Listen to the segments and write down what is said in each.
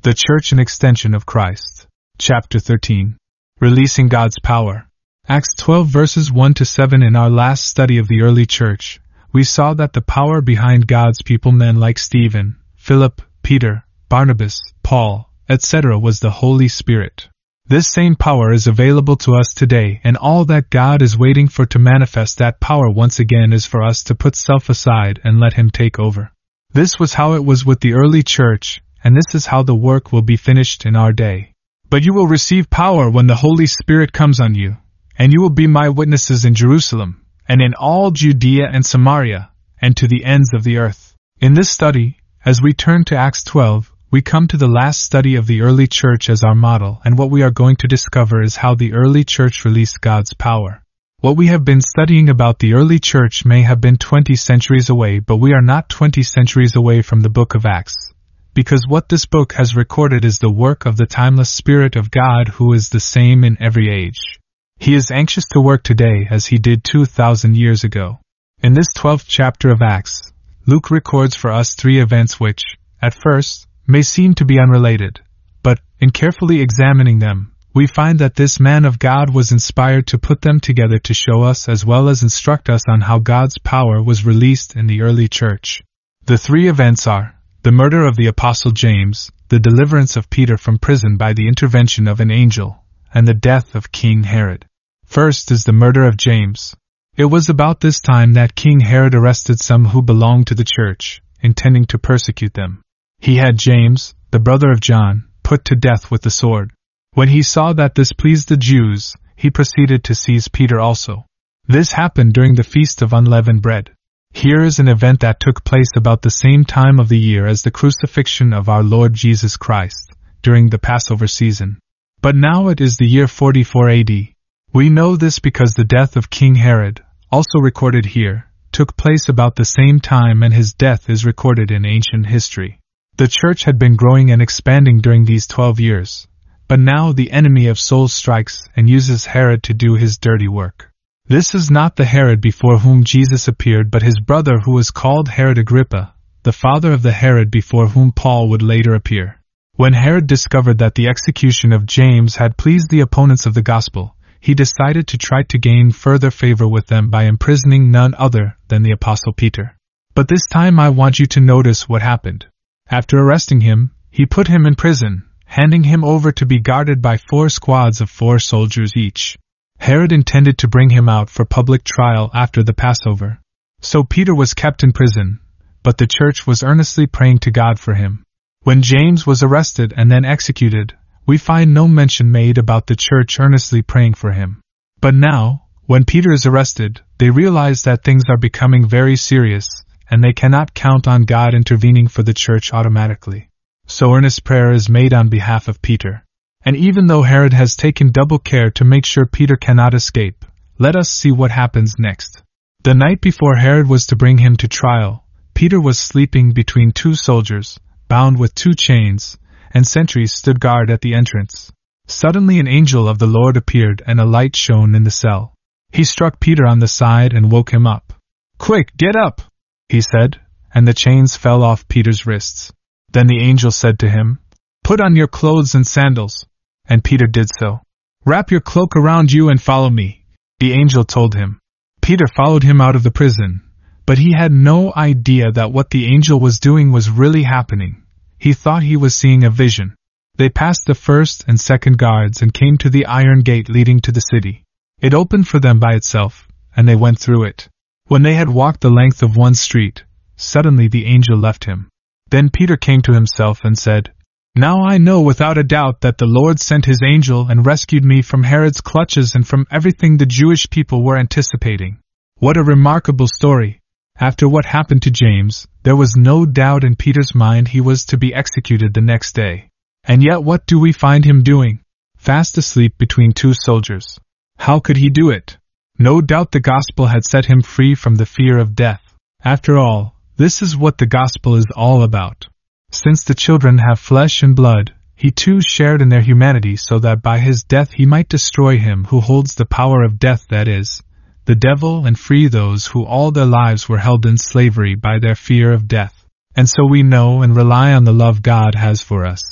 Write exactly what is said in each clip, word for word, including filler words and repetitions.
The Church an Extension of Christ. Chapter thirteen. Releasing God's Power. Acts twelve verses one to seven. In our last study of the early church, we saw that the power behind God's people, men like Stephen, Philip, Peter, Barnabas, Paul, et cetera, was the Holy Spirit. This same power is available to us today, and all that God is waiting for to manifest that power once again is for us to put self aside and let Him take over. This was how it was with the early church, and this is how the work will be finished in our day. But you will receive power when the Holy Spirit comes on you, and you will be my witnesses in Jerusalem, and in all Judea and Samaria, and to the ends of the earth. In this study, as we turn to Acts twelve, we come to the last study of the early church as our model, and what we are going to discover is how the early church released God's power. What we have been studying about the early church may have been twenty centuries away, but we are not twenty centuries away from the book of Acts, because what this book has recorded is the work of the timeless Spirit of God, who is the same in every age. He is anxious to work today as He did two thousand years ago. In this twelfth chapter of Acts, Luke records for us three events which, at first, may seem to be unrelated, but, in carefully examining them, we find that this man of God was inspired to put them together to show us as well as instruct us on how God's power was released in the early church. The three events are the murder of the Apostle James, the deliverance of Peter from prison by the intervention of an angel, and the death of King Herod. First is the murder of James. It was about this time that King Herod arrested some who belonged to the church, intending to persecute them. He had James, the brother of John, put to death with the sword. When he saw that this pleased the Jews, he proceeded to seize Peter also. This happened during the Feast of Unleavened Bread. Here is an event that took place about the same time of the year as the crucifixion of our Lord Jesus Christ, during the Passover season. But now it is the year forty-four A D. We know this because the death of King Herod, also recorded here, took place about the same time, and his death is recorded in ancient history. The church had been growing and expanding during these twelve years, but now the enemy of souls strikes and uses Herod to do his dirty work. This is not the Herod before whom Jesus appeared, but his brother, who was called Herod Agrippa, the father of the Herod before whom Paul would later appear. When Herod discovered that the execution of James had pleased the opponents of the gospel, he decided to try to gain further favor with them by imprisoning none other than the Apostle Peter. But this time I want you to notice what happened. After arresting him, he put him in prison, handing him over to be guarded by four squads of four soldiers each. Herod intended to bring him out for public trial after the Passover. So Peter was kept in prison, but the church was earnestly praying to God for him. When James was arrested and then executed, we find no mention made about the church earnestly praying for him. But now, when Peter is arrested, they realize that things are becoming very serious, and they cannot count on God intervening for the church automatically. So earnest prayer is made on behalf of Peter. And even though Herod has taken double care to make sure Peter cannot escape, let us see what happens next. The night before Herod was to bring him to trial, Peter was sleeping between two soldiers, bound with two chains, and sentries stood guard at the entrance. Suddenly an angel of the Lord appeared, and a light shone in the cell. He struck Peter on the side and woke him up. "Quick, get up!" he said, and the chains fell off Peter's wrists. Then the angel said to him, "Put on your clothes and sandals." And Peter did so. "Wrap your cloak around you and follow me," the angel told him. Peter followed him out of the prison, but he had no idea that what the angel was doing was really happening. He thought he was seeing a vision. They passed the first and second guards and came to the iron gate leading to the city. It opened for them by itself, and they went through it. When they had walked the length of one street, suddenly the angel left him. Then Peter came to himself and said, "Now I know without a doubt that the Lord sent His angel and rescued me from Herod's clutches and from everything the Jewish people were anticipating." What a remarkable story! After what happened to James, there was no doubt in Peter's mind he was to be executed the next day. And yet what do we find him doing? Fast asleep between two soldiers. How could he do it? No doubt the gospel had set him free from the fear of death. After all, this is what the gospel is all about. Since the children have flesh and blood, he too shared in their humanity so that by his death he might destroy him who holds the power of death, that is, the devil, and free those who all their lives were held in slavery by their fear of death. And so we know and rely on the love God has for us.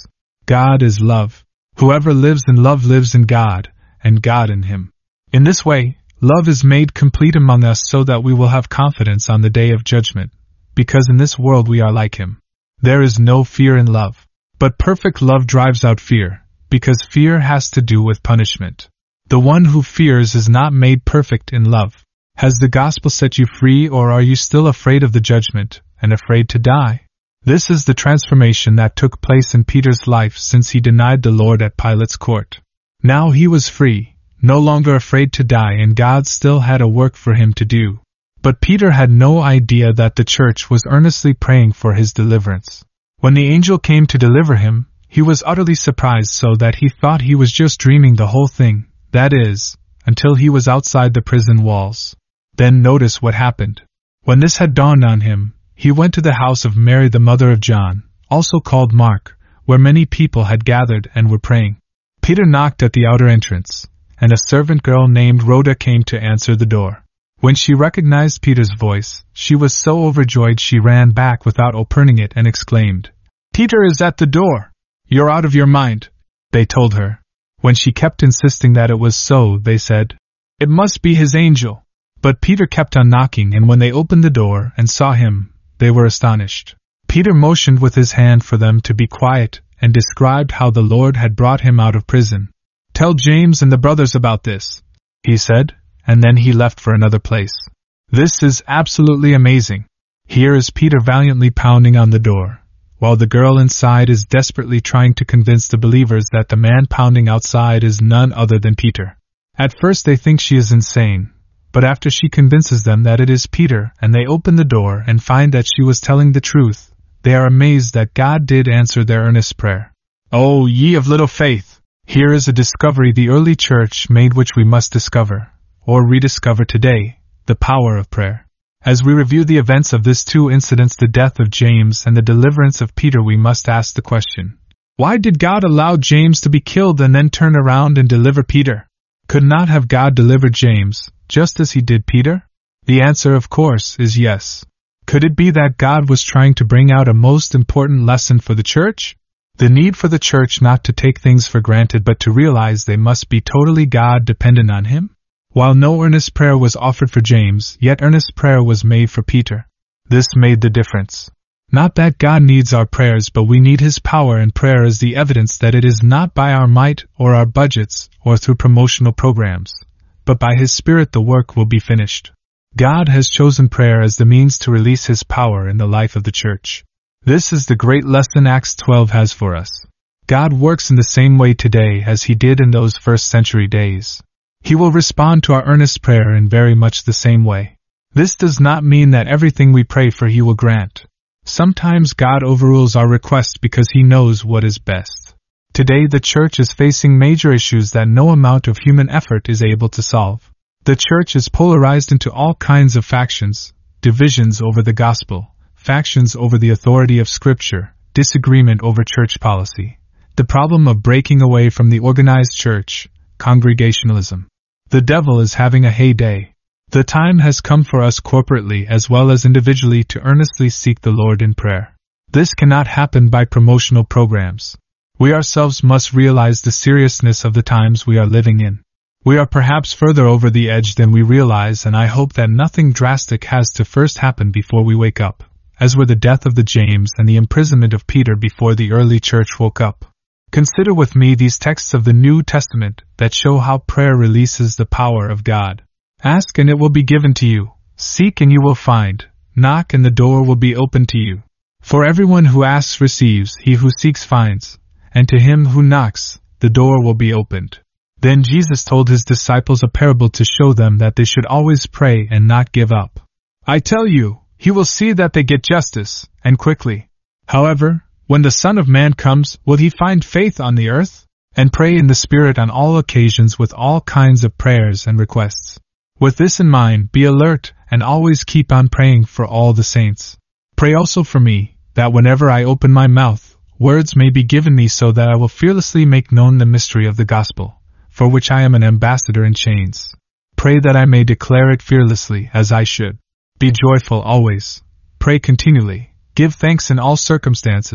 God is love. Whoever lives in love lives in God, and God in him. In this way, love is made complete among us so that we will have confidence on the day of judgment, because in this world we are like him. There is no fear in love. But perfect love drives out fear, because fear has to do with punishment. The one who fears is not made perfect in love. Has the gospel set you free, or are you still afraid of the judgment, and afraid to die? This is the transformation that took place in Peter's life since he denied the Lord at Pilate's court. Now he was free, no longer afraid to die, and God still had a work for him to do. But Peter had no idea that the church was earnestly praying for his deliverance. When the angel came to deliver him, he was utterly surprised so that he thought he was just dreaming the whole thing, that is, until he was outside the prison walls. Then notice what happened. When this had dawned on him, he went to the house of Mary the mother of John, also called Mark, where many people had gathered and were praying. Peter knocked at the outer entrance, and a servant girl named Rhoda came to answer the door. When she recognized Peter's voice, she was so overjoyed she ran back without opening it and exclaimed, "Peter is at the door! You're out of your mind," they told her. When she kept insisting that it was so, they said, "It must be his angel." But Peter kept on knocking, and when they opened the door and saw him, they were astonished. Peter motioned with his hand for them to be quiet and described how the Lord had brought him out of prison. "Tell James and the brothers about this," he said, and then he left for another place. This is absolutely amazing. Here is Peter valiantly pounding on the door, while the girl inside is desperately trying to convince the believers that the man pounding outside is none other than Peter. At first they think she is insane, but after she convinces them that it is Peter and they open the door and find that she was telling the truth, they are amazed that God did answer their earnest prayer. Oh, ye of little faith! Here is a discovery the early church made which we must discover, or rediscover today, the power of prayer. As we review the events of these two incidents, the death of James and the deliverance of Peter, we must ask the question, why did God allow James to be killed and then turn around and deliver Peter? Could not have God delivered James, just as he did Peter? The answer, of course, is yes. Could it be that God was trying to bring out a most important lesson for the church? The need for the church not to take things for granted but to realize they must be totally God-dependent on him? While no earnest prayer was offered for James, yet earnest prayer was made for Peter. This made the difference. Not that God needs our prayers, but we need his power, and prayer is the evidence that it is not by our might or our budgets or through promotional programs, but by his Spirit the work will be finished. God has chosen prayer as the means to release his power in the life of the church. This is the great lesson Acts twelve has for us. God works in the same way today as he did in those first century days. He will respond to our earnest prayer in very much the same way. This does not mean that everything we pray for he will grant. Sometimes God overrules our request because he knows what is best. Today the church is facing major issues that no amount of human effort is able to solve. The church is polarized into all kinds of factions, divisions over the gospel, factions over the authority of Scripture, disagreement over church policy, the problem of breaking away from the organized church, congregationalism. The devil is having a heyday. The time has come for us corporately as well as individually to earnestly seek the Lord in prayer. This cannot happen by promotional programs. We ourselves must realize the seriousness of the times we are living in. We are perhaps further over the edge than we realize, and I hope that nothing drastic has to first happen before we wake up, as were the death of the James and the imprisonment of Peter before the early church woke up. Consider with me these texts of the New Testament that show how prayer releases the power of God. Ask and it will be given to you. Seek and you will find. Knock and the door will be opened to you. For everyone who asks receives, he who seeks finds, and to him who knocks, the door will be opened. Then Jesus told his disciples a parable to show them that they should always pray and not give up. I tell you, he will see that they get justice, and quickly. However, when the Son of Man comes, will he find faith on the earth? And pray in the Spirit on all occasions with all kinds of prayers and requests. With this in mind, be alert, and always keep on praying for all the saints. Pray also for me, that whenever I open my mouth, words may be given me so that I will fearlessly make known the mystery of the gospel, for which I am an ambassador in chains. Pray that I may declare it fearlessly, as I should. Be joyful always. Pray continually. Give thanks in all circumstances,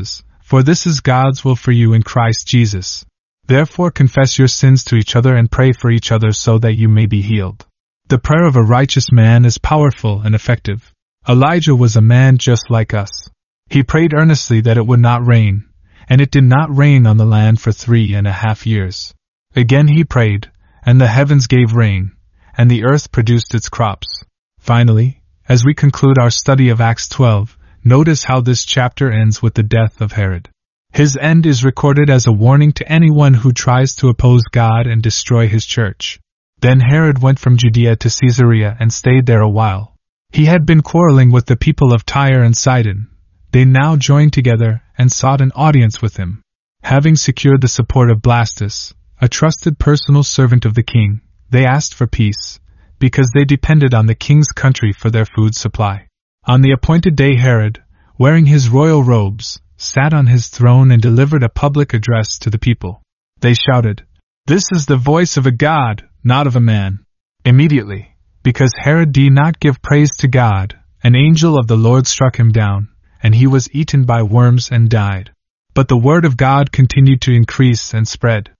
For this is God's will for you in Christ Jesus. Therefore confess your sins to each other and pray for each other so that you may be healed. The prayer of a righteous man is powerful and effective. Elijah was a man just like us. He prayed earnestly that it would not rain, and it did not rain on the land for three and a half years. Again he prayed, and the heavens gave rain, and the earth produced its crops. Finally, as we conclude our study of Acts twelve, notice how this chapter ends with the death of Herod. His end is recorded as a warning to anyone who tries to oppose God and destroy his church. Then Herod went from Judea to Caesarea and stayed there a while. He had been quarreling with the people of Tyre and Sidon. They now joined together and sought an audience with him. Having secured the support of Blastus, a trusted personal servant of the king, they asked for peace, because they depended on the king's country for their food supply. On the appointed day Herod, wearing his royal robes, sat on his throne and delivered a public address to the people. They shouted, "This is the voice of a god, not of a man." Immediately, because Herod did not give praise to God, an angel of the Lord struck him down, and he was eaten by worms and died. But the word of God continued to increase and spread.